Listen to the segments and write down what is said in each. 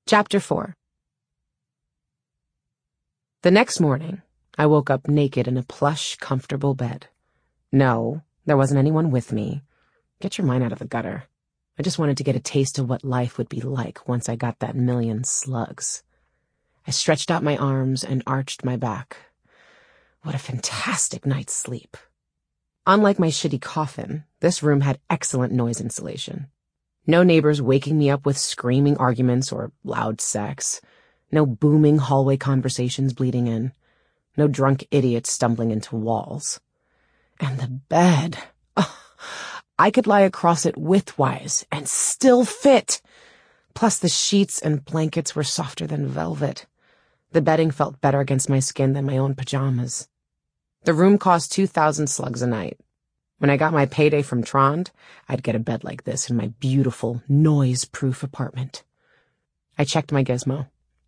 Chapter 4. The next morning, I woke up naked in a plush, comfortable bed. No, there wasn't anyone with me. Get your mind out of the gutter. I just wanted to get a taste of what life would be like once I got that million slugs. I stretched out my arms and arched my back. What a fantastic night's sleep. Unlike my shitty coffin, this room had excellent noise insulation. No neighbors waking me up with screaming arguments or loud sex. No booming hallway conversations bleeding in. No drunk idiots stumbling into walls. And the bed. Oh, I could lie across it widthwise and still fit. Plus the sheets and blankets were softer than velvet. The bedding felt better against my skin than my own pajamas. The room cost 2,000 slugs a night. When I got my payday from Trond, I'd get a bed like this in my beautiful, noise-proof apartment. I checked my gizmo.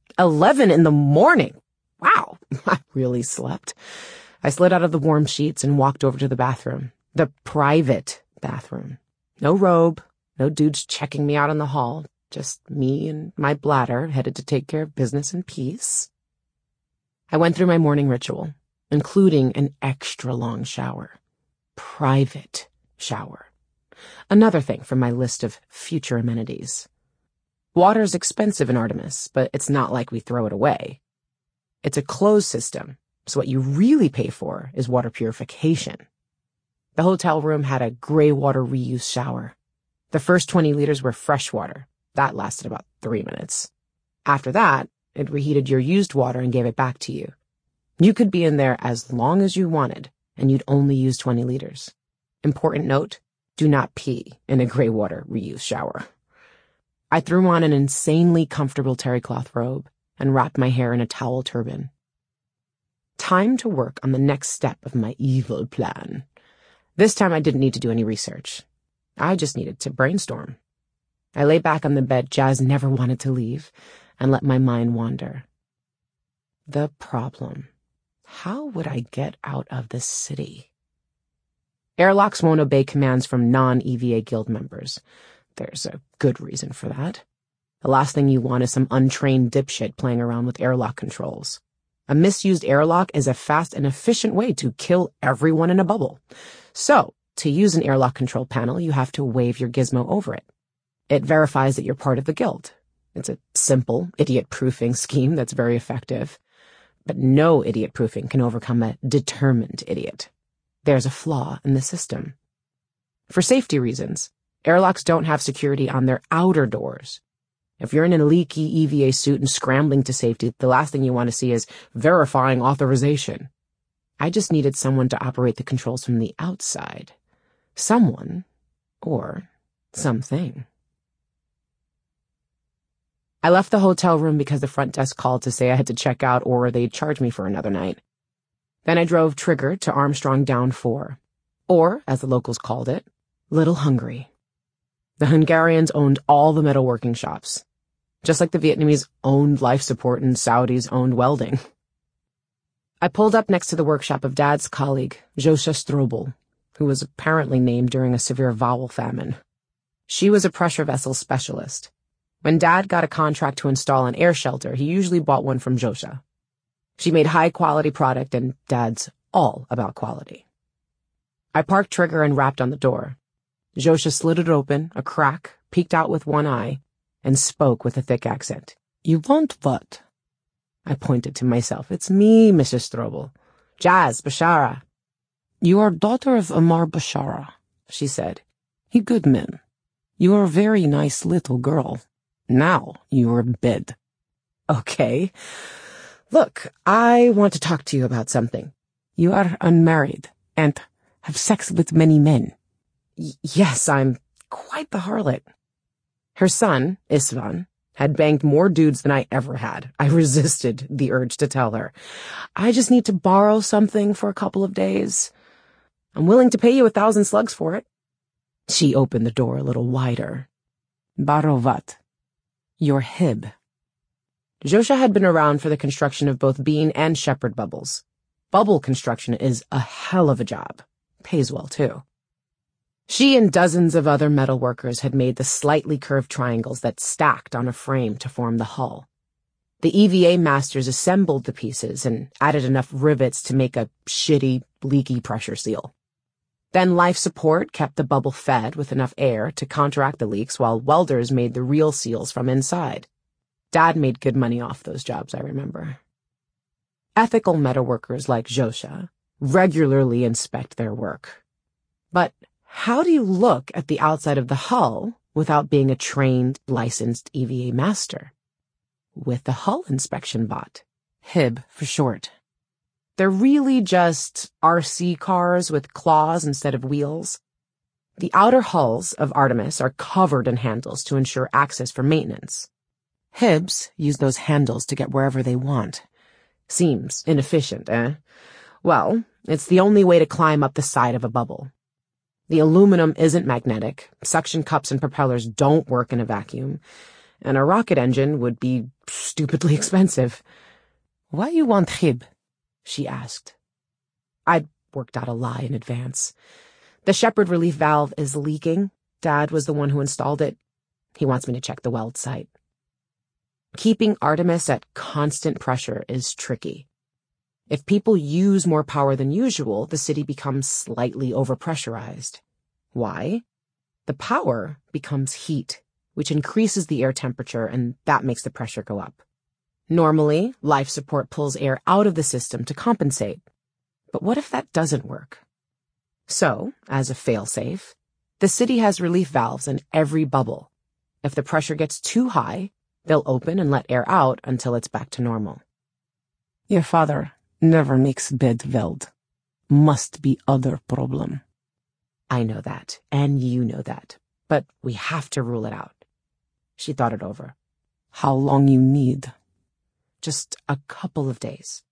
11 in the morning! Wow, I really slept. I slid out of the warm sheets and walked over to the bathroom. The private bathroom. No robe, no dudes checking me out in the hall. Just me and my bladder headed to take care of business in peace. I went through my morning ritual, including an extra long shower. Private shower. Another thing from my list of future amenities. Water's expensive in Artemis, but it's not like we throw it away. It's a closed system, so what you really pay for is water purification. The hotel room had a gray water reuse shower. The first 20 liters were fresh water. That lasted about 3 minutes. After that, it reheated your used water and gave it back to you. You could be in there as long as you wanted, and you'd only use 20 liters. Important note, do not pee in a gray water reuse shower. I threw on an insanely comfortable terry cloth robe and wrapped my hair in a towel turban. Time to work on the next step of my evil plan. This time I didn't need to do any research. I just needed to brainstorm. I lay back on the bed Jazz never wanted to leave and let my mind wander. The problem. How would I get out of this city? Airlocks won't obey commands from non-EVA guild members. There's a good reason for that. The last thing you want is some untrained dipshit playing around with airlock controls. A misused airlock is a fast and efficient way to kill everyone in a bubble. So, to use an airlock control panel, you have to wave your gizmo over it. It verifies that you're part of the guild. It's a simple, idiot-proofing scheme that's very effective. But no idiot-proofing can overcome a determined idiot. There's a flaw in the system. For safety reasons, airlocks don't have security on their outer doors. If you're in a leaky EVA suit and scrambling to safety, the last thing you want to see is verifying authorization. I just needed someone to operate the controls from the outside. Someone, or something. I left the hotel room because the front desk called to say I had to check out or they'd charge me for another night. Then I drove Trigger to Armstrong Down 4, or, as the locals called it, Little Hungary. The Hungarians owned all the metalworking shops, just like the Vietnamese owned life support and Saudis owned welding. I pulled up next to the workshop of Dad's colleague, Zsosya Strobel, who was apparently named during a severe vowel famine. She was a pressure vessel specialist. When Dad got a contract to install an air shelter, he usually bought one from Zsosya. She made high-quality product, and Dad's all about quality. I parked Trigger and rapped on the door. Zsosya slid it open, a crack, peeked out with one eye, and spoke with a thick accent. "You want what?" I pointed to myself. "It's me, Mrs. Strobel. Jazz, Bashara." "You are daughter of Amar Bashara," she said. "He good man. You are a very nice little girl. Now you are bed." "Okay. Look, I want to talk to you about something." "You are unmarried and have sex with many men." Yes, I'm quite the harlot." Her son, Istvan, had banged more dudes than I ever had. I resisted the urge to tell her. "I just need to borrow something for a couple of days. I'm willing to pay you 1,000 slugs for it." She opened the door a little wider. "Borrow what?" "Your hib." Zsosya had been around for the construction of both bean and shepherd bubbles. Bubble construction is a hell of a job. Pays well, too. She and dozens of other metalworkers had made the slightly curved triangles that stacked on a frame to form the hull. The EVA masters assembled the pieces and added enough rivets to make a shitty, leaky pressure seal. Then life support kept the bubble fed with enough air to counteract the leaks while welders made the real seals from inside. Dad made good money off those jobs, I remember. Ethical metalworkers like Zsosya regularly inspect their work. But how do you look at the outside of the hull without being a trained, licensed EVA master? With the hull inspection bot, HIB for short. They're really just RC cars with claws instead of wheels. The outer hulls of Artemis are covered in handles to ensure access for maintenance. HIBs use those handles to get wherever they want. Seems inefficient, eh? Well, it's the only way to climb up the side of a bubble. The aluminum isn't magnetic, suction cups and propellers don't work in a vacuum, and a rocket engine would be stupidly expensive. "Why you want HIB?" she asked. I'd worked out a lie in advance. The Shepard relief valve is leaking. Dad was the one who installed it. He wants me to check the weld site. Keeping Artemis at constant pressure is tricky. If people use more power than usual, the city becomes slightly overpressurized. Why? The power becomes heat, which increases the air temperature, and that makes the pressure go up. Normally, life support pulls air out of the system to compensate. But what if that doesn't work? So, as a failsafe, the city has relief valves in every bubble. If the pressure gets too high, they'll open and let air out until it's back to normal. "Your father never makes bed weld. Must be other problem." I know that, and you know that, but we have to rule it out. She thought it over. "How long you need?" "Just a couple of days."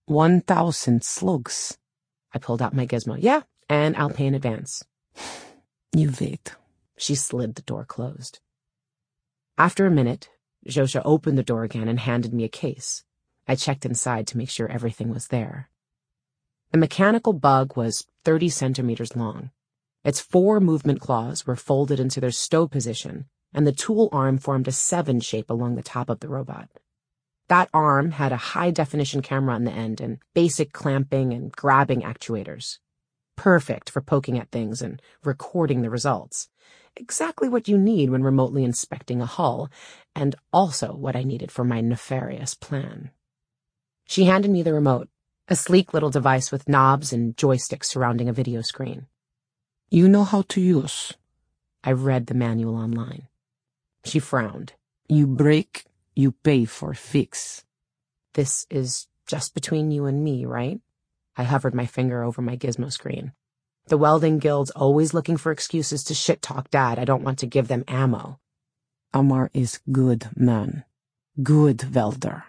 1,000 slugs. I pulled out my gizmo. "Yeah, and I'll pay in advance." "You wait." She slid the door closed. After a minute, Zsosya opened the door again and handed me a case. I checked inside to make sure everything was there. The mechanical bug was 30 centimeters long. Its 4 movement claws were folded into their stow position, and the tool arm formed a 7 shape along the top of the robot. That arm had a high-definition camera on the end and basic clamping and grabbing actuators. Perfect for poking at things and recording the results. Exactly what you need when remotely inspecting a hull, and also what I needed for my nefarious plan. She handed me the remote, a sleek little device with knobs and joysticks surrounding a video screen. "You know how to use?" I read the manual online. She frowned. "You break, you pay for fix." This is just between you and me, right? I hovered my finger over my gizmo screen. The welding guild's always looking for excuses to shit-talk Dad. I don't want to give them ammo. "Amar is good man. Good welder.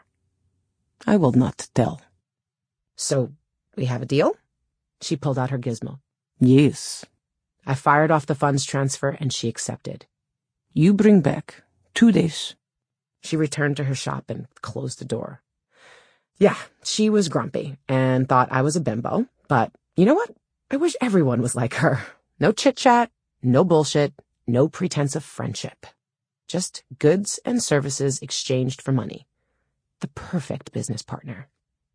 I will not tell." "So, we have a deal?" She pulled out her gizmo. "Yes." I fired off the funds transfer and she accepted. "You bring back 2 days." She returned to her shop and closed the door. Yeah, she was grumpy and thought I was a bimbo, but you know what? I wish everyone was like her. No chit-chat, no bullshit, no pretense of friendship. Just goods and services exchanged for money. The perfect business partner.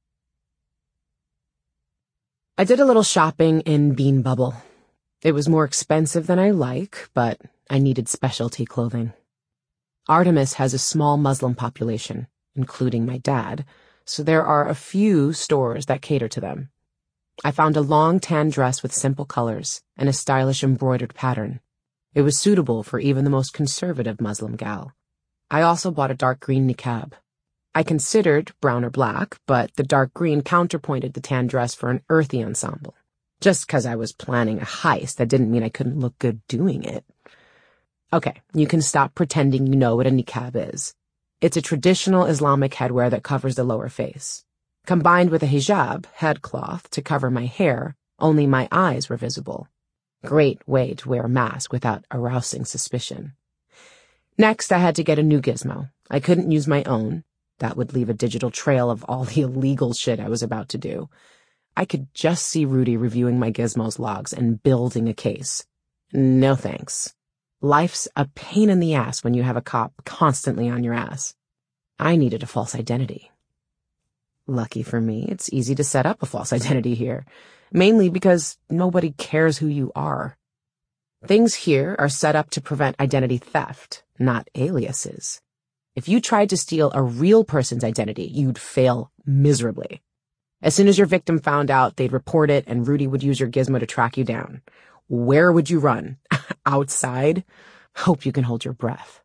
I did a little shopping in Bean Bubble. It was more expensive than I like, but I needed specialty clothing. Artemis has a small Muslim population, including my dad, so there are a few stores that cater to them. I found a long tan dress with simple colors and a stylish embroidered pattern. It was suitable for even the most conservative Muslim gal. I also bought a dark green niqab. I considered brown or black, but the dark green counterpointed the tan dress for an earthy ensemble. Just because I was planning a heist, that didn't mean I couldn't look good doing it. Okay, you can stop pretending you know what a niqab is. It's a traditional Islamic headwear that covers the lower face. Combined with a hijab, headcloth, to cover my hair, only my eyes were visible. Great way to wear a mask without arousing suspicion. Next, I had to get a new gizmo. I couldn't use my own. That would leave a digital trail of all the illegal shit I was about to do. I could just see Rudy reviewing my gizmo's logs and building a case. No thanks. Life's a pain in the ass when you have a cop constantly on your ass. I needed a false identity. Lucky for me, it's easy to set up a false identity here, mainly because nobody cares who you are. Things here are set up to prevent identity theft, not aliases. If you tried to steal a real person's identity, you'd fail miserably. As soon as your victim found out, they'd report it and Rudy would use your gizmo to track you down. Where would you run? Outside? Hope you can hold your breath.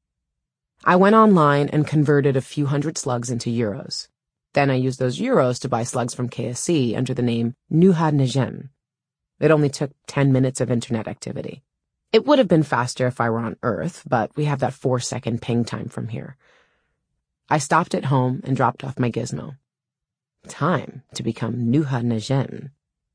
I went online and converted a few hundred slugs into euros. Then I used those euros to buy slugs from KSC under the name Nuha Nejem. It only took 10 minutes of internet activity. It would have been faster if I were on Earth, but we have that 4-second ping time from here. I stopped at home and dropped off my gizmo. Time to become Nuha Nejem.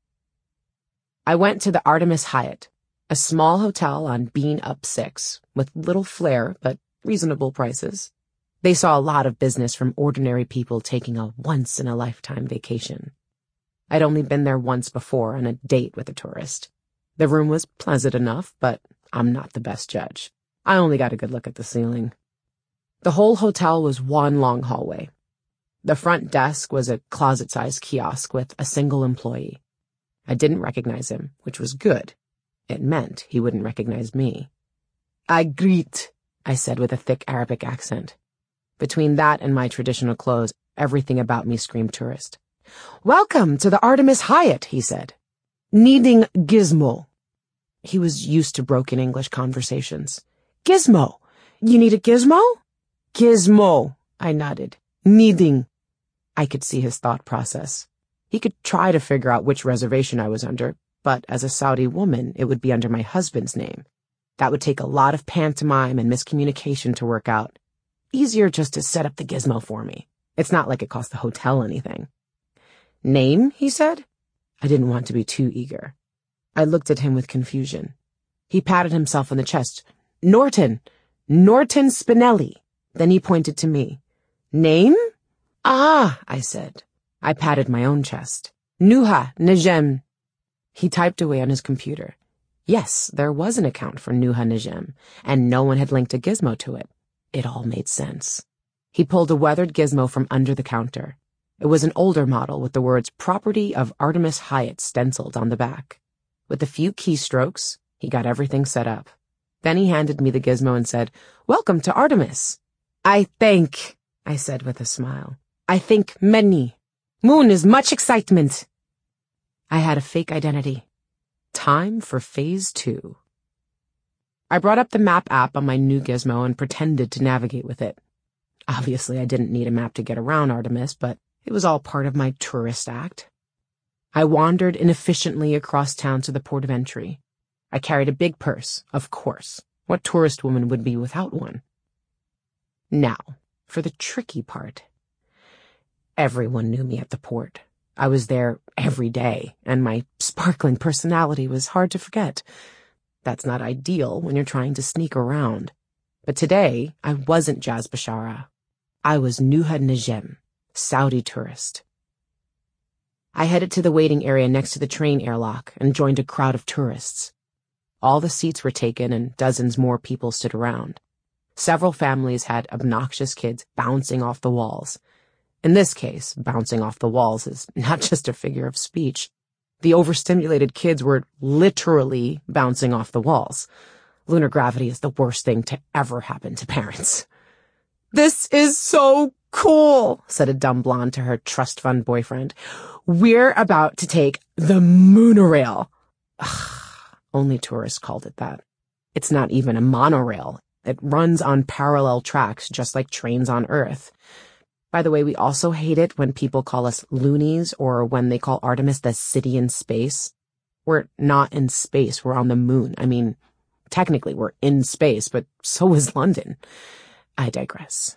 I went to the Artemis Hyatt, a small hotel on Bean Up 6, with little flair but reasonable prices. They saw a lot of business from ordinary people taking a once-in-a-lifetime vacation. I'd only been there once before on a date with a tourist. The room was pleasant enough, but I'm not the best judge. I only got a good look at the ceiling. The whole hotel was one long hallway. The front desk was a closet-sized kiosk with a single employee. I didn't recognize him, which was good. It meant he wouldn't recognize me. "I greet," I said with a thick Arabic accent. Between that and my traditional clothes, everything about me screamed tourist. "Welcome to the Artemis Hyatt," he said. "Needing gizmo." He was used to broken English conversations. "Gizmo? You need a gizmo?" "Gizmo," I nodded. "Needing." I could see his thought process. He could try to figure out which reservation I was under, but as a Saudi woman, it would be under my husband's name. That would take a lot of pantomime and miscommunication to work out. Easier just to set up the gizmo for me. It's not like it cost the hotel anything. "Name?" he said. I didn't want to be too eager. I looked at him with confusion. He patted himself on the chest. Norton Spinelli." Then he pointed to me. "Name?" "Ah," I said. I patted my own chest. "Nuha Nejem." He typed away on his computer. Yes, there was an account for Nuha Nejem, and no one had linked a gizmo to it. It all made sense. He pulled a weathered gizmo from under the counter. It was an older model with the words "Property of Artemis Hyatt" stenciled on the back. With a few keystrokes, he got everything set up. Then he handed me the gizmo and said, "Welcome to Artemis." I said with a smile. "I think many. Moon is much excitement." I had a fake identity. Time for phase 2. I brought up the map app on my new gizmo and pretended to navigate with it. Obviously, I didn't need a map to get around Artemis, but it was all part of my tourist act. I wandered inefficiently across town to the port of entry. I carried a big purse, of course. What tourist woman would be without one? Now, for the tricky part. Everyone knew me at the port. I was there every day, and my sparkling personality was hard to forget. That's not ideal when you're trying to sneak around. But today, I wasn't Jazz Bashara. I was Nuha Nejem, Saudi tourist. I headed to the waiting area next to the train airlock and joined a crowd of tourists. All the seats were taken and dozens more people stood around. Several families had obnoxious kids bouncing off the walls. In this case, bouncing off the walls is not just a figure of speech. The overstimulated kids were literally bouncing off the walls. Lunar gravity is the worst thing to ever happen to parents. "This is so cool," said a dumb blonde to her trust fund boyfriend. "We're about to take the monorail." Ugh, only tourists called it that. It's not even a monorail. It runs on parallel tracks just like trains on Earth. By the way, we also hate it when people call us loonies or when they call Artemis the city in space. We're not in space, we're on the moon. I mean, technically we're in space, but so is London. I digress.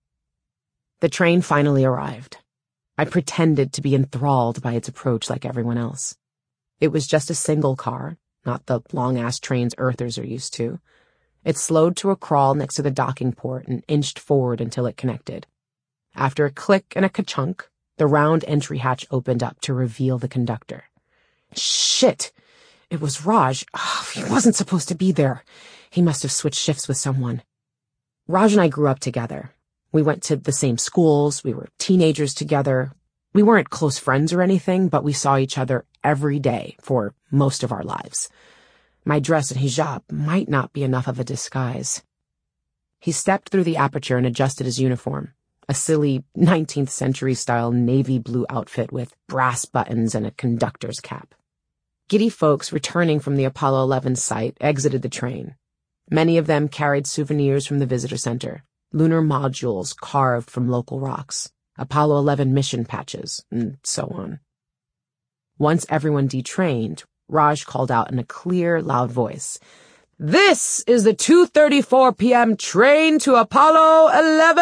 The train finally arrived. I pretended to be enthralled by its approach like everyone else. It was just a single car, not the long-ass trains Earthers are used to. It slowed to a crawl next to the docking port and inched forward until it connected. After a click and a ka-chunk, the round entry hatch opened up to reveal the conductor. "Shit! It was Raj. Oh, he wasn't supposed to be there. He must have switched shifts with someone. Raj and I grew up together. We went to the same schools. We were teenagers together. We weren't close friends or anything, but we saw each other every day for most of our lives. My dress and hijab might not be enough of a disguise. He stepped through the aperture and adjusted his uniform, a silly 19th century style navy blue outfit with brass buttons and a conductor's cap. Giddy folks returning from the Apollo 11 site exited the train. Many of them carried souvenirs from the visitor center, lunar modules carved from local rocks, Apollo 11 mission patches, and so on. Once everyone detrained, Raj called out in a clear, loud voice, "This is the 2:34 p.m. train to Apollo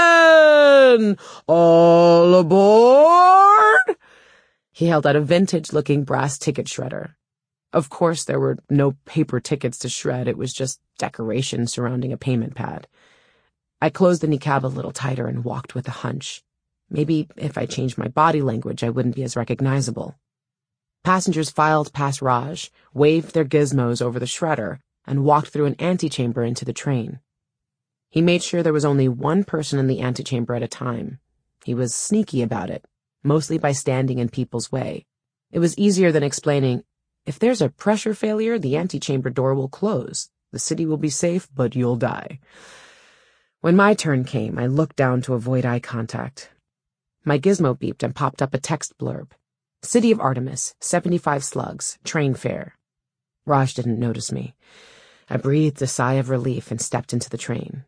11! All aboard!" He held out a vintage-looking brass ticket shredder. Of course, there were no paper tickets to shred. It was just decoration surrounding a payment pad. I closed the niqab a little tighter and walked with a hunch. Maybe if I changed my body language, I wouldn't be as recognizable. Passengers filed past Raj, waved their gizmos over the shredder, and walked through an antechamber into the train. He made sure there was only one person in the antechamber at a time. He was sneaky about it, mostly by standing in people's way. It was easier than explaining, "If there's a pressure failure, the antechamber door will close. The city will be safe, but you'll die." When my turn came, I looked down to avoid eye contact. My gizmo beeped and popped up a text blurb. "City of Artemis, 75 slugs, train fare." Raj didn't notice me. I breathed a sigh of relief and stepped into the train.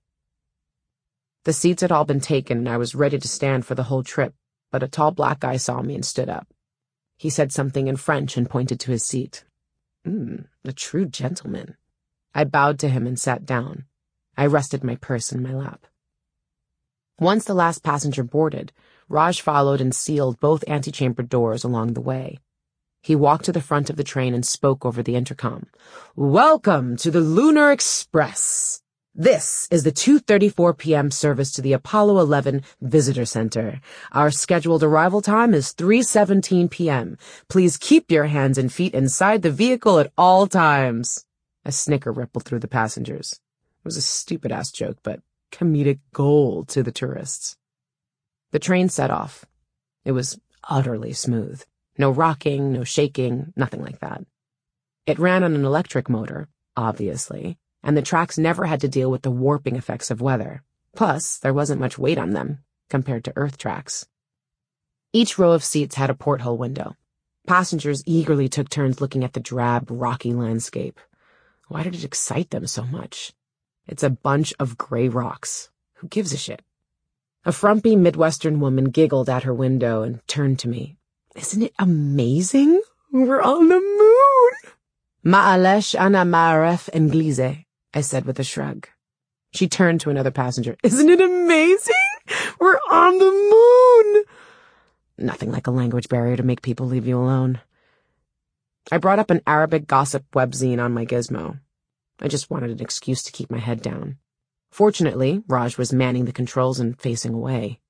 The seats had all been taken, and I was ready to stand for the whole trip, but a tall black guy saw me and stood up. He said something in French and pointed to his seat. A true gentleman. I bowed to him and sat down. I rested my purse in my lap. Once the last passenger boarded, Raj followed and sealed both antechamber doors along the way. He walked to the front of the train and spoke over the intercom. "Welcome to the Lunar Express. This is the 2:34 p.m. service to the Apollo 11 Visitor Center. Our scheduled arrival time is 3:17 p.m. Please keep your hands and feet inside the vehicle at all times." A snicker rippled through the passengers. It was a stupid-ass joke, but comedic gold to the tourists. The train set off. It was utterly smooth. No rocking, no shaking, nothing like that. It ran on an electric motor, obviously, and the tracks never had to deal with the warping effects of weather. Plus, there wasn't much weight on them, compared to Earth tracks. Each row of seats had a porthole window. Passengers eagerly took turns looking at the drab, rocky landscape. Why did it excite them so much? It's a bunch of gray rocks. Who gives a shit? A frumpy Midwestern woman giggled at her window and turned to me. "Isn't it amazing? We're on the moon!" "Ma'alesh ana ma'aref Englize," I said with a shrug. She turned to another passenger. "Isn't it amazing? We're on the moon!" Nothing like a language barrier to make people leave you alone. I brought up an Arabic gossip webzine on my gizmo. I just wanted an excuse to keep my head down. Fortunately, Raj was manning the controls and facing away.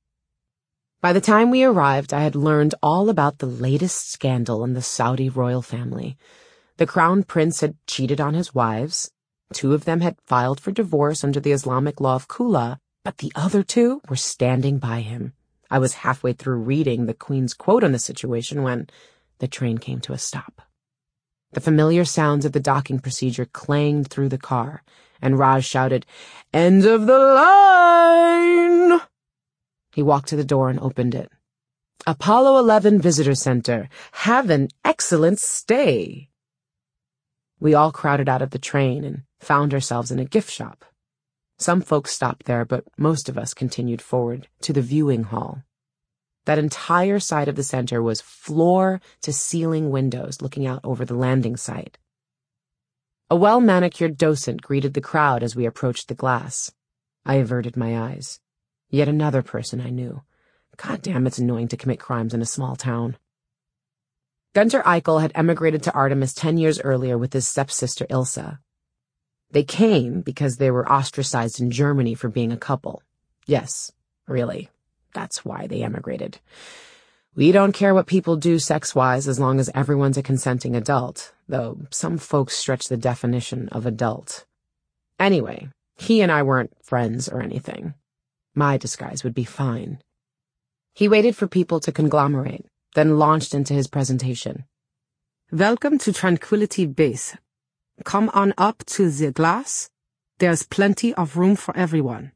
By the time we arrived, I had learned all about the latest scandal in the Saudi royal family. The crown prince had cheated on his wives. 2 of them had filed for divorce under the Islamic law of Khula, but the other 2 were standing by him. I was halfway through reading the Queen's quote on the situation when the train came to a stop. The familiar sounds of the docking procedure clanged through the car, and Raj shouted, "End of the line!" He walked to the door and opened it. "Apollo 11 Visitor Center. Have an excellent stay." We all crowded out of the train and found ourselves in a gift shop. Some folks stopped there, but most of us continued forward to the viewing hall. That entire side of the center was floor-to-ceiling windows looking out over the landing site. A well-manicured docent greeted the crowd as we approached the glass. I averted my eyes. Yet another person I knew. God damn, it's annoying to commit crimes in a small town. Gunter Eichel had emigrated to Artemis 10 years earlier with his stepsister Ilsa. They came because they were ostracized in Germany for being a couple. Yes, really. That's why they emigrated. We don't care what people do sex-wise as long as everyone's a consenting adult, though some folks stretch the definition of adult. Anyway, he and I weren't friends or anything. My disguise would be fine. He waited for people to conglomerate, then launched into his presentation. Welcome to Tranquility Base. Come on up to the glass. There's plenty of room for everyone.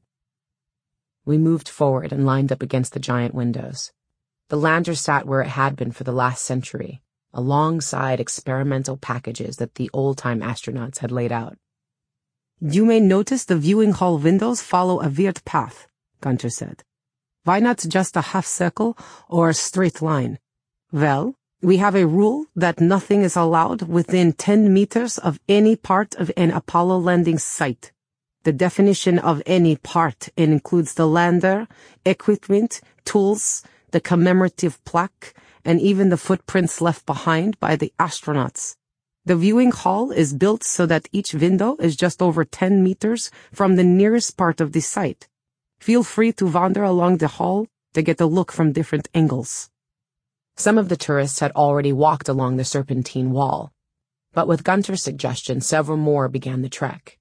We moved forward and lined up against the giant windows. The lander sat where it had been for the last century, alongside experimental packages that the old-time astronauts had laid out. You may notice the viewing hall windows follow a weird path, Gunter said. Why not just a half circle or a straight line? Well, we have a rule that nothing is allowed within 10 meters of any part of an Apollo landing site. The definition of any part includes the lander, equipment, tools, the commemorative plaque, and even the footprints left behind by the astronauts. The viewing hall is built so that each window is just over 10 meters from the nearest part of the site. Feel free to wander along the hall to get a look from different angles. Some of the tourists had already walked along the serpentine wall, but with Gunter's suggestion, several more began the trek.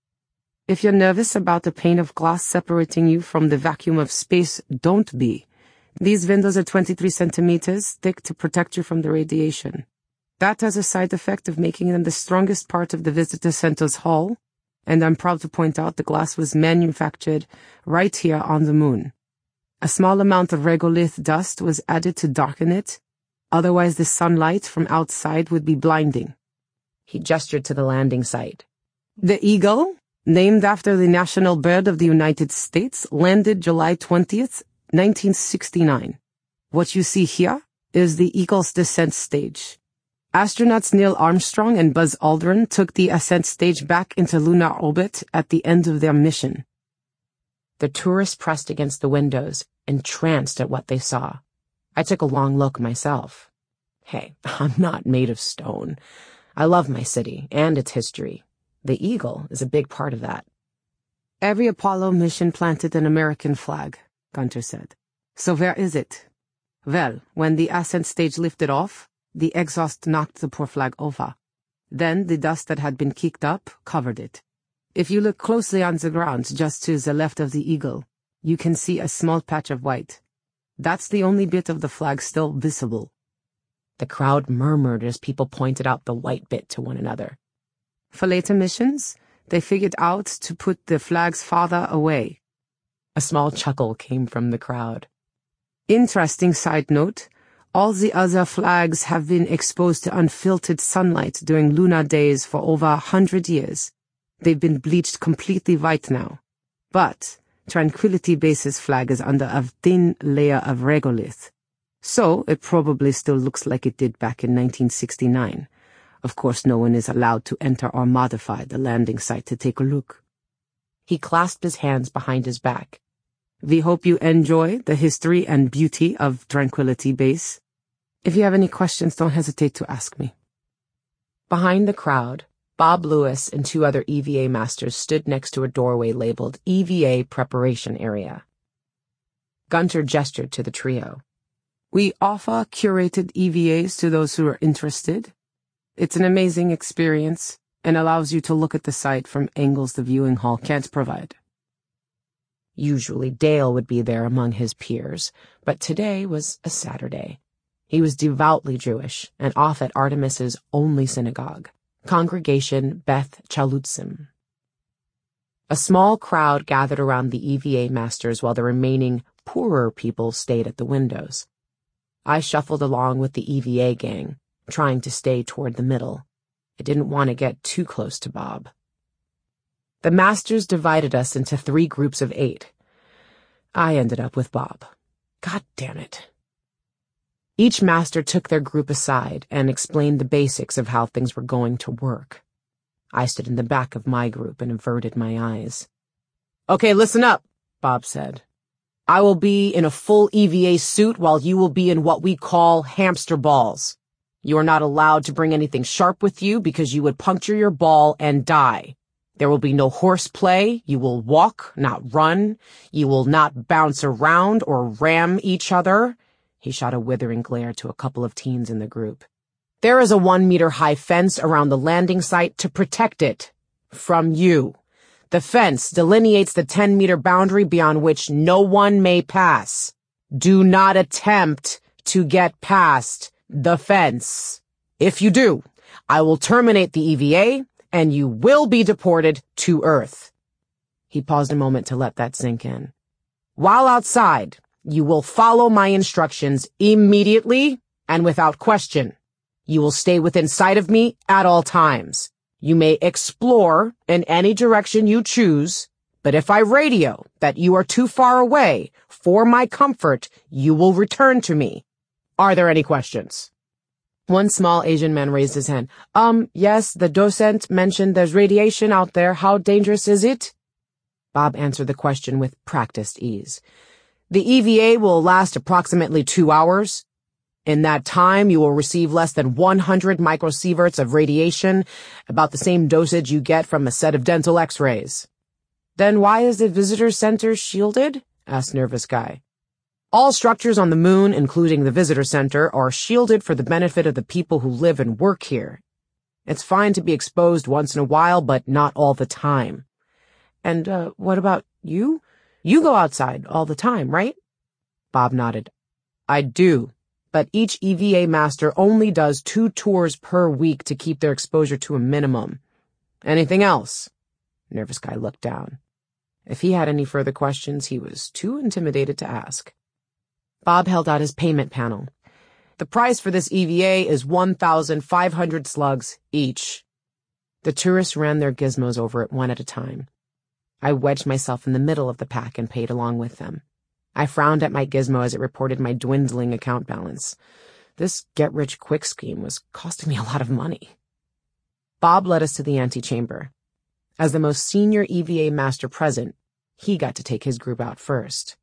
If you're nervous about the pane of glass separating you from the vacuum of space, don't be. These windows are 23 centimeters thick to protect you from the radiation. That has a side effect of making them the strongest part of the visitor center's hull, and I'm proud to point out the glass was manufactured right here on the moon. A small amount of regolith dust was added to darken it, otherwise the sunlight from outside would be blinding. He gestured to the landing site. The Eagle, named after the national bird of the United States, landed July 20th, 1969. What you see here is the Eagle's descent stage. Astronauts Neil Armstrong and Buzz Aldrin took the ascent stage back into lunar orbit at the end of their mission. The tourists pressed against the windows, entranced at what they saw. I took a long look myself. Hey, I'm not made of stone. I love my city and its history. The Eagle is a big part of that. Every Apollo mission planted an American flag, Gunter said. So where is it? Well, when the ascent stage lifted off, the exhaust knocked the poor flag over. Then the dust that had been kicked up covered it. If you look closely on the ground just to the left of the Eagle, you can see a small patch of white. That's the only bit of the flag still visible. The crowd murmured as people pointed out the white bit to one another. For later missions, they figured out to put the flags farther away. A small chuckle came from the crowd. Interesting side note, all the other flags have been exposed to unfiltered sunlight during lunar days for over 100 years. They've been bleached completely white now. But Tranquility Base's flag is under a thin layer of regolith. So it probably still looks like it did back in 1969. Of course, no one is allowed to enter or modify the landing site to take a look. He clasped his hands behind his back. We hope you enjoy the history and beauty of Tranquility Base. If you have any questions, don't hesitate to ask me. Behind the crowd, Bob Lewis and two other EVA masters stood next to a doorway labeled EVA Preparation Area. Gunter gestured to the trio. We offer curated EVAs to those who are interested. It's an amazing experience and allows you to look at the site from angles the viewing hall can't provide. Usually Dale would be there among his peers, but today was a Saturday. He was devoutly Jewish and off at Artemis's only synagogue, Congregation Beth Chalutzim. A small crowd gathered around the EVA masters while the remaining poorer people stayed at the windows. I shuffled along with the EVA gang, trying to stay toward the middle. I didn't want to get too close to Bob. The masters divided us into 3 groups of 8. I ended up with Bob. God damn it. Each master took their group aside and explained the basics of how things were going to work. I stood in the back of my group and averted my eyes. Okay, listen up, Bob said. I will be in a full EVA suit while you will be in what we call hamster balls. You are not allowed to bring anything sharp with you because you would puncture your ball and die. There will be no horseplay. You will walk, not run. You will not bounce around or ram each other. He shot a withering glare to a couple of teens in the group. "There is a 1-meter-high fence around the landing site to protect it. From you. The fence delineates the 10-meter boundary beyond which no one may pass. Do not attempt to get past the fence. If you do, I will terminate the EVA, and you will be deported to Earth." He paused a moment to let that sink in. "While outside, you will follow my instructions immediately and without question. You will stay within sight of me at all times. You may explore in any direction you choose, but if I radio that you are too far away for my comfort, you will return to me. Are there any questions?" One small Asian man raised his hand. Yes, the docent mentioned there's radiation out there. How dangerous is it?" Bob answered the question with practiced ease. "The EVA will last approximately 2 hours. In that time, you will receive less than 100 microsieverts of radiation, about the same dosage you get from a set of dental x-rays." "Then why is the visitor center shielded?" asked Nervous Guy. "All structures on the moon, including the visitor center, are shielded for the benefit of the people who live and work here. It's fine to be exposed once in a while, but not all the time." "And, what about you? You go outside all the time, right?" Bob nodded. "I do. But each EVA master only does 2 tours per week to keep their exposure to a minimum. Anything else?" Nervous Guy looked down. If he had any further questions, he was too intimidated to ask. Bob held out his payment panel. "The price for this EVA is 1,500 slugs each." The tourists ran their gizmos over it one at a time. I wedged myself in the middle of the pack and paid along with them. I frowned at my gizmo as it reported my dwindling account balance. This get-rich-quick scheme was costing me a lot of money. Bob led us to the antechamber. As the most senior EVA master present, he got to take his group out first.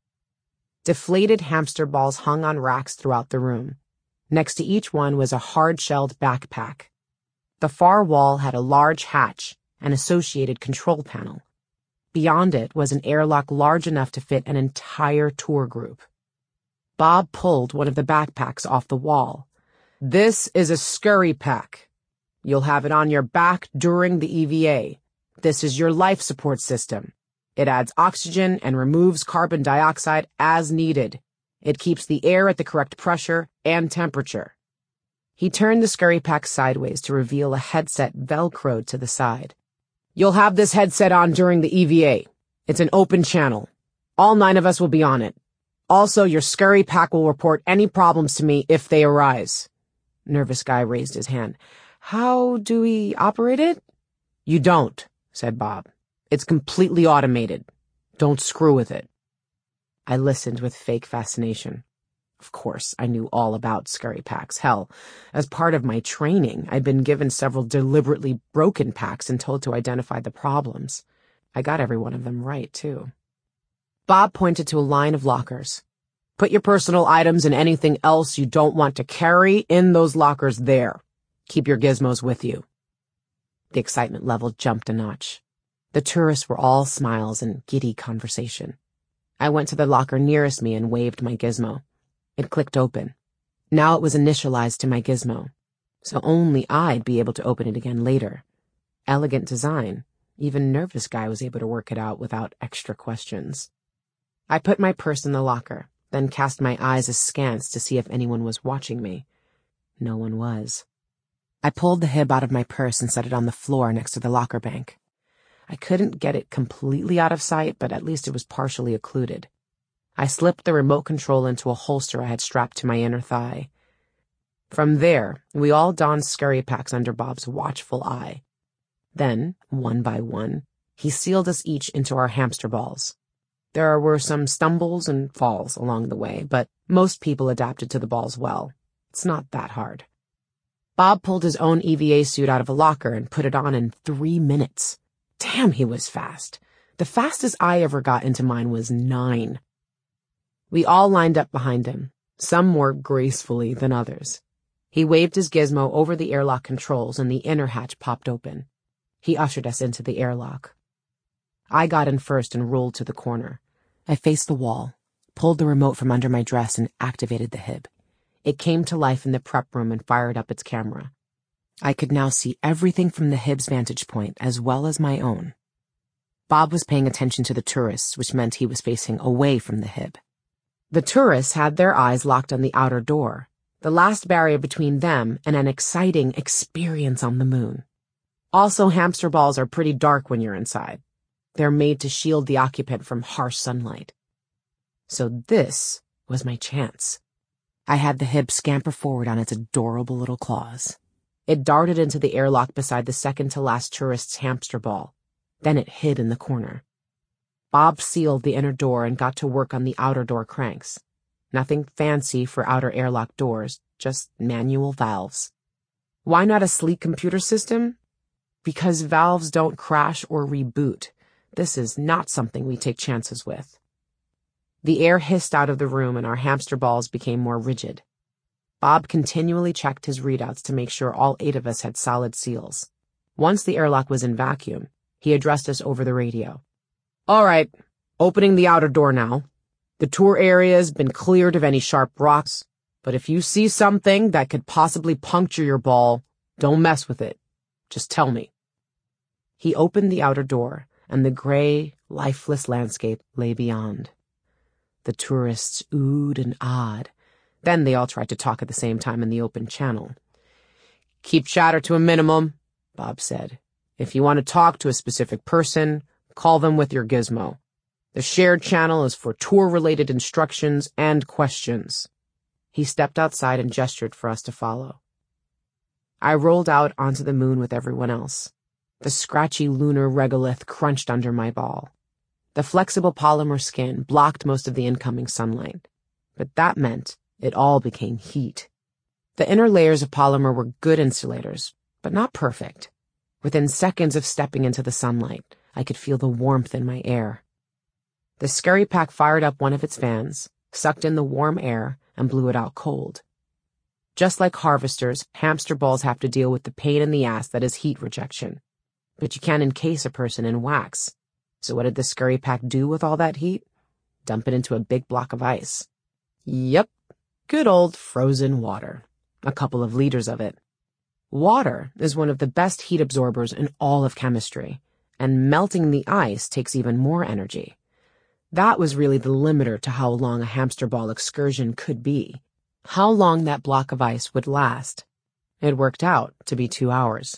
Deflated hamster balls hung on racks throughout the room. Next to each one was a hard-shelled backpack. The far wall had a large hatch, an associated control panel. Beyond it was an airlock large enough to fit an entire tour group. Bob pulled one of the backpacks off the wall. "This is a scurry pack. You'll have it on your back during the EVA. This is your life support system. It adds oxygen and removes carbon dioxide as needed. It keeps the air at the correct pressure and temperature." He turned the scurry pack sideways to reveal a headset velcroed to the side. "You'll have this headset on during the EVA. It's an open channel. All 9 of us will be on it. Also, your scurry pack will report any problems to me if they arise." Nervous Guy raised his hand. "How do we operate it?" "You don't," said Bob. "It's completely automated. Don't screw with it." I listened with fake fascination. Of course, I knew all about scurry packs. Hell, as part of my training, I'd been given several deliberately broken packs and told to identify the problems. I got every one of them right, too. Bob pointed to a line of lockers. "Put your personal items and anything else you don't want to carry in those lockers there. Keep your gizmos with you." The excitement level jumped a notch. The tourists were all smiles and giddy conversation. I went to the locker nearest me and waved my gizmo. It clicked open. Now it was initialized to my gizmo, so only I'd be able to open it again later. Elegant design. Even Nervous Guy was able to work it out without extra questions. I put my purse in the locker, then cast my eyes askance to see if anyone was watching me. No one was. I pulled the hib out of my purse and set it on the floor next to the locker bank. I couldn't get it completely out of sight, but at least it was partially occluded. I slipped the remote control into a holster I had strapped to my inner thigh. From there, we all donned scurry packs under Bob's watchful eye. Then, one by one, he sealed us each into our hamster balls. There were some stumbles and falls along the way, but most people adapted to the balls well. It's not that hard. Bob pulled his own EVA suit out of a locker and put it on in 3 minutes. Damn, he was fast. The fastest I ever got into mine was 9. We all lined up behind him, some more gracefully than others. He waved his gizmo over the airlock controls and the inner hatch popped open. He ushered us into the airlock. I got in first and rolled to the corner. I faced the wall, pulled the remote from under my dress and activated the Hib. It came to life in the prep room and fired up its camera. I could now see everything from the Hib's vantage point as well as my own. Bob was paying attention to the tourists, which meant he was facing away from the Hib. The tourists had their eyes locked on the outer door, the last barrier between them and an exciting experience on the moon. Also, hamster balls are pretty dark when you're inside. They're made to shield the occupant from harsh sunlight. So this was my chance. I had the Hib scamper forward on its adorable little claws. It darted into the airlock beside the second-to-last tourist's hamster ball. Then it hid in the corner. Bob sealed the inner door and got to work on the outer door cranks. Nothing fancy for outer airlock doors, just manual valves. Why not a sleek computer system? Because valves don't crash or reboot. This is not something we take chances with. The air hissed out of the room and our hamster balls became more rigid. Bob continually checked his readouts to make sure all 8 of us had solid seals. Once the airlock was in vacuum, he addressed us over the radio. "All right, opening the outer door now. The tour area has been cleared of any sharp rocks, but if you see something that could possibly puncture your ball, don't mess with it. Just tell me." He opened the outer door, and the gray, lifeless landscape lay beyond. The tourists oohed and ahed. Then they all tried to talk at the same time in the open channel. "Keep chatter to a minimum," Bob said. "If you want to talk to a specific person, call them with your gizmo. The shared channel is for tour-related instructions and questions." He stepped outside and gestured for us to follow. I rolled out onto the moon with everyone else. The scratchy lunar regolith crunched under my ball. The flexible polymer skin blocked most of the incoming sunlight, but that meant it all became heat. The inner layers of polymer were good insulators, but not perfect. Within seconds of stepping into the sunlight, I could feel the warmth in my air. The Scurry Pack fired up one of its fans, sucked in the warm air, and blew it out cold. Just like harvesters, hamster balls have to deal with the pain in the ass that is heat rejection. But you can't encase a person in wax. So what did the Scurry Pack do with all that heat? Dump it into a big block of ice. Yep, good old frozen water. A couple of liters of it. Water is one of the best heat absorbers in all of chemistry, and melting the ice takes even more energy. That was really the limiter to how long a hamster ball excursion could be. How long that block of ice would last. It worked out to be 2 hours.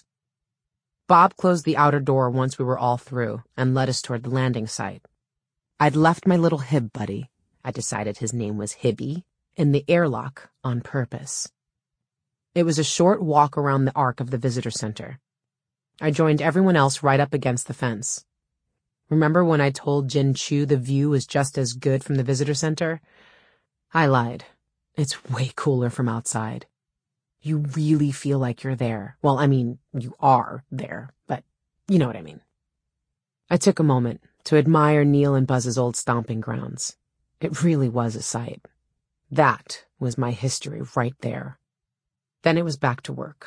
Bob closed the outer door once we were all through and led us toward the landing site. I'd left my little Hib buddy, I decided his name was Hibby, in the airlock on purpose. It was a short walk around the arc of the visitor center. I joined everyone else right up against the fence. Remember when I told Jin Chu the view was just as good from the visitor center? I lied. It's way cooler from outside. You really feel like you're there. Well, I mean, you are there, but you know what I mean. I took a moment to admire Neil and Buzz's old stomping grounds. It really was a sight. That was my history right there. Then it was back to work.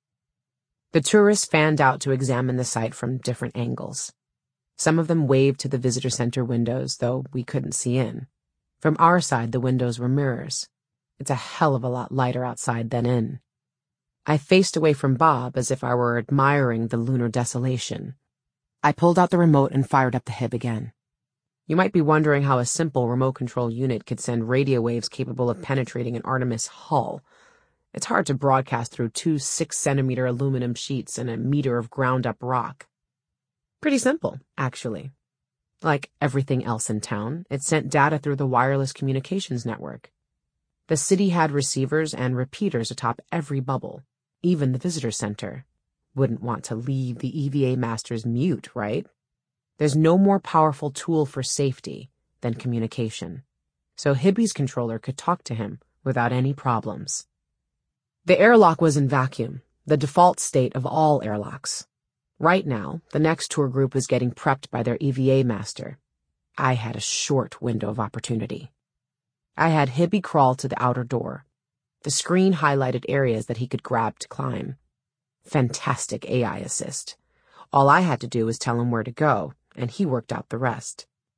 The tourists fanned out to examine the site from different angles. Some of them waved to the visitor center windows, though we couldn't see in. From our side, the windows were mirrors. It's a hell of a lot lighter outside than in. I faced away from Bob as if I were admiring the lunar desolation. I pulled out the remote and fired up the Hib again. You might be wondering how a simple remote control unit could send radio waves capable of penetrating an Artemis hull. It's hard to broadcast through 2 6-centimeter aluminum sheets and a meter of ground-up rock. Pretty simple, actually. Like everything else in town, it sent data through the wireless communications network. The city had receivers and repeaters atop every bubble, even the visitor center. Wouldn't want to leave the EVA masters mute, right? There's no more powerful tool for safety than communication. So Hibby's controller could talk to him without any problems. The airlock was in vacuum, the default state of all airlocks. Right now, the next tour group was getting prepped by their EVA master. I had a short window of opportunity. I had Hibby crawl to the outer door. The screen highlighted areas that he could grab to climb. Fantastic AI assist. All I had to do was tell him where to go, and he worked out the rest.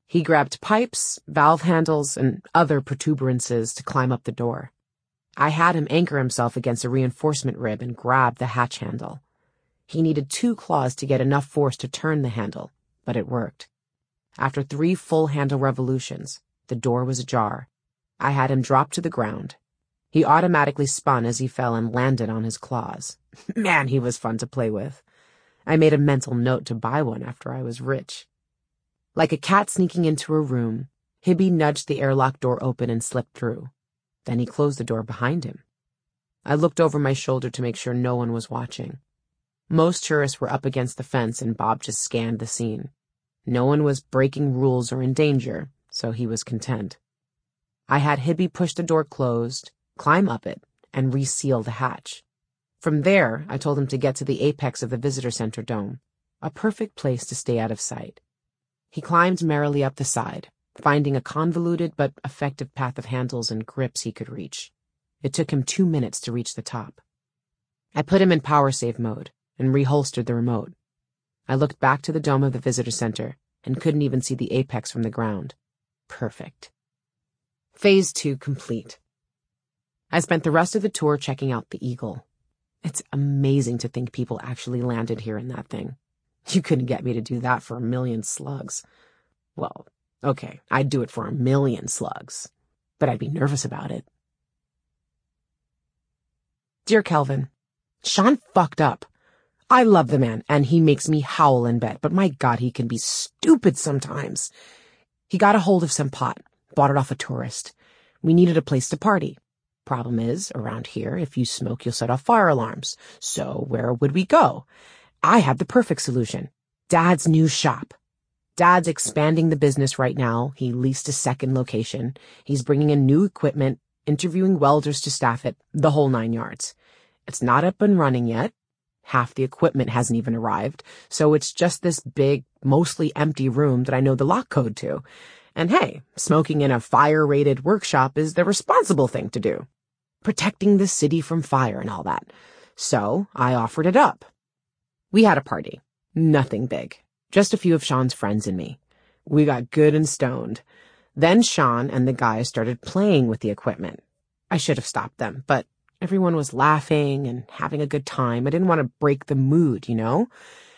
He grabbed pipes, valve handles, and other protuberances to climb up the door. I had him anchor himself against a reinforcement rib and grab the hatch handle. He needed 2 claws to get enough force to turn the handle, but it worked. After 3 full handle revolutions, the door was ajar. I had him drop to the ground. He automatically spun as he fell and landed on his claws. Man, he was fun to play with. I made a mental note to buy one after I was rich. Like a cat sneaking into a room, Hibby nudged the airlock door open and slipped through. Then he closed the door behind him. I looked over my shoulder to make sure no one was watching. Most tourists were up against the fence and Bob just scanned the scene. No one was breaking rules or in danger, so he was content. I had Hibby push the door closed, climb up it, and reseal the hatch. From there, I told him to get to the apex of the visitor center dome, a perfect place to stay out of sight. He climbed merrily up the side, finding a convoluted but effective path of handles and grips he could reach. It took him 2 minutes to reach the top. I put him in power save mode and reholstered the remote. I looked back to the dome of the visitor center and couldn't even see the apex from the ground. Perfect. Phase 2 complete. I spent the rest of the tour checking out the Eagle. It's amazing to think people actually landed here in that thing. You couldn't get me to do that for 1,000,000 slugs. Well, okay, I'd do it for 1,000,000 slugs, but I'd be nervous about it. Dear Kelvin, Sean fucked up. I love the man, and he makes me howl in bed, but my God, he can be stupid sometimes. He got a hold of some pot, bought it off a tourist. We needed a place to party. Problem is, around here, if you smoke, you'll set off fire alarms. So where would we go? I had the perfect solution. Dad's new shop. Dad's expanding the business right now. He leased a second location. He's bringing in new equipment, interviewing welders to staff it, the whole 9 yards. It's not up and running yet. Half the equipment hasn't even arrived, so it's just this big, mostly empty room that I know the lock code to. And hey, smoking in a fire-rated workshop is the responsible thing to do. Protecting the city from fire and all that. So I offered it up. We had a party. Nothing big. Just a few of Sean's friends and me. We got good and stoned. Then Sean and the guys started playing with the equipment. I should have stopped them, but everyone was laughing and having a good time. I didn't want to break the mood, you know?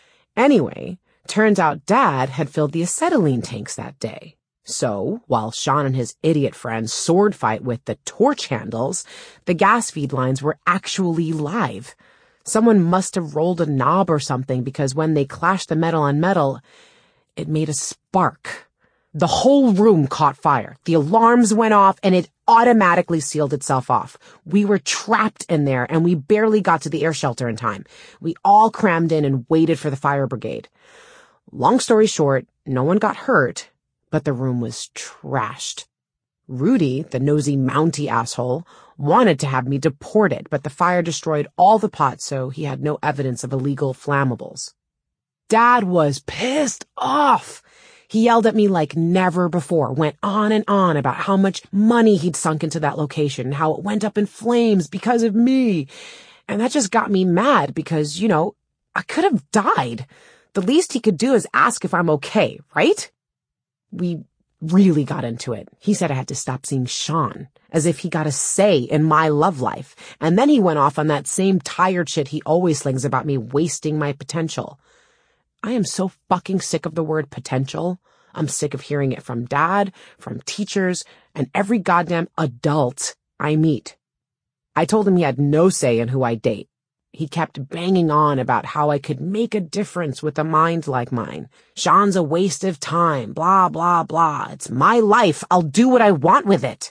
Anyway, turns out Dad had filled the acetylene tanks that day. So, while Sean and his idiot friends sword fight with the torch handles, the gas feed lines were actually live. Someone must have rolled a knob or something because when they clashed the metal on metal, it made a spark. The whole room caught fire. The alarms went off and it automatically sealed itself off. We were trapped in there and we barely got to the air shelter in time. We all crammed in and waited for the fire brigade. Long story short, no one got hurt, but the room was trashed. Rudy, the nosy Mountie asshole, wanted to have me deported, but the fire destroyed all the pots, so he had no evidence of illegal flammables. Dad was pissed off. He yelled at me like never before, went on and on about how much money he'd sunk into that location and how it went up in flames because of me. And that just got me mad because, you know, I could have died. The least he could do is ask if I'm okay, right? We really got into it. He said I had to stop seeing Sean, as if he got a say in my love life. And then he went off on that same tired shit he always slings about me wasting my potential. I am so fucking sick of the word potential. I'm sick of hearing it from Dad, from teachers, and every goddamn adult I meet. I told him he had no say in who I date. He kept banging on about how I could make a difference with a mind like mine. Sean's a waste of time, blah, blah, blah. It's my life. I'll do what I want with it.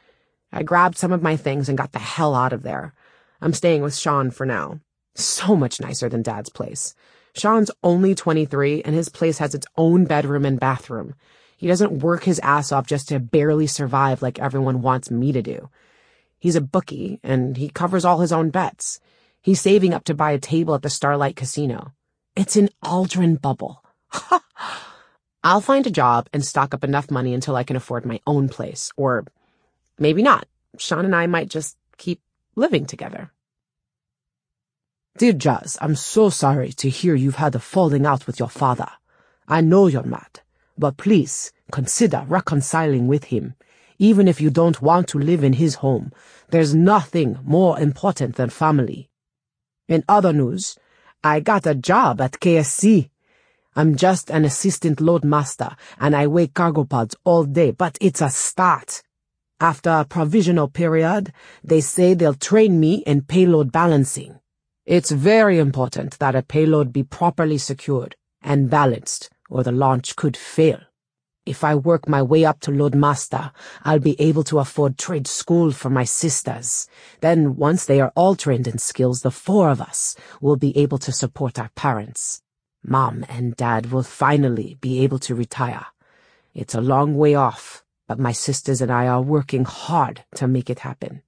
I grabbed some of my things and got the hell out of there. I'm staying with Sean for now. So much nicer than Dad's place. Sean's only 23 and his place has its own bedroom and bathroom. He doesn't work his ass off just to barely survive like everyone wants me to do. He's a bookie and he covers all his own bets. He's saving up to buy a table at the Starlight Casino. It's an Aldrin bubble. I'll find a job and stock up enough money until I can afford my own place. Or maybe not. Sean and I might just keep living together. Dear Jazz, I'm so sorry to hear you've had a falling out with your father. I know you're mad. But please, consider reconciling with him. Even if you don't want to live in his home, there's nothing more important than family. In other news, I got a job at KSC. I'm just an assistant loadmaster, and I weigh cargo pods all day, but it's a start. After a provisional period, they say they'll train me in payload balancing. It's very important that a payload be properly secured and balanced, or the launch could fail. If I work my way up to loadmaster, I'll be able to afford trade school for my sisters. Then, once they are all trained in skills, the four of us will be able to support our parents. Mom and Dad will finally be able to retire. It's a long way off, but my sisters and I are working hard to make it happen.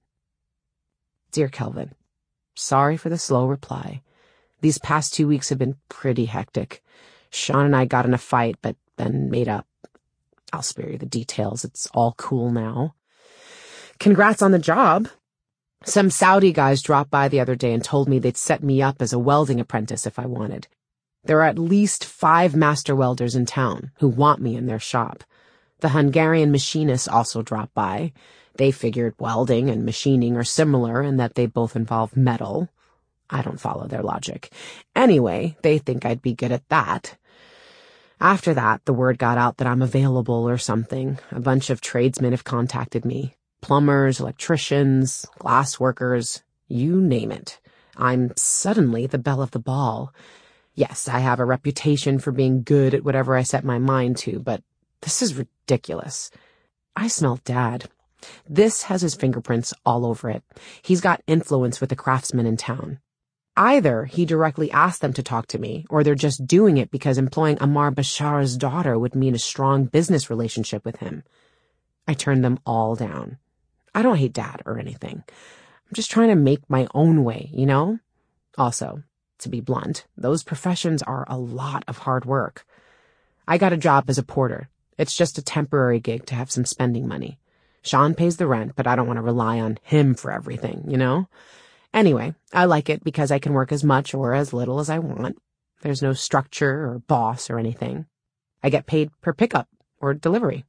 Dear Kelvin, sorry for the slow reply. These past 2 weeks have been pretty hectic. Sean and I got in a fight, but then made up. I'll spare you the details. It's all cool now. Congrats on the job. Some Saudi guys dropped by the other day and told me they'd set me up as a welding apprentice if I wanted. There are at least 5 master welders in town who want me in their shop. The Hungarian machinists also dropped by. They figured welding and machining are similar in that they both involve metal. I don't follow their logic. Anyway, they think I'd be good at that. After that, the word got out that I'm available or something. A bunch of tradesmen have contacted me. Plumbers, electricians, glass workers, you name it. I'm suddenly the belle of the ball. Yes, I have a reputation for being good at whatever I set my mind to, but this is ridiculous. I smell Dad. This has his fingerprints all over it. He's got influence with the craftsmen in town. Either he directly asked them to talk to me, or they're just doing it because employing Ammar Bashar's daughter would mean a strong business relationship with him. I turned them all down. I don't hate Dad or anything. I'm just trying to make my own way, you know? Also, to be blunt, those professions are a lot of hard work. I got a job as a porter. It's just a temporary gig to have some spending money. Sean pays the rent, but I don't want to rely on him for everything, you know? Anyway, I like it because I can work as much or as little as I want. There's no structure or boss or anything. I get paid per pickup or delivery.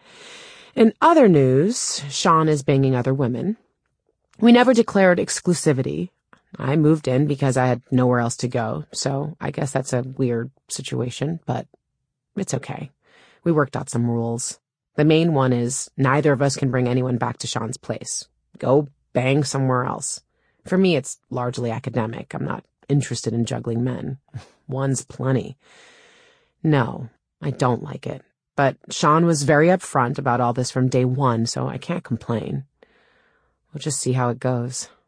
In other news, Sean is banging other women. We never declared exclusivity. I moved in because I had nowhere else to go, so I guess that's a weird situation, but it's okay. We worked out some rules. The main one is neither of us can bring anyone back to Sean's place. Go bang somewhere else. For me, it's largely academic. I'm not interested in juggling men. One's plenty. No, I don't like it. But Sean was very upfront about all this from day one, so I can't complain. We'll just see how it goes.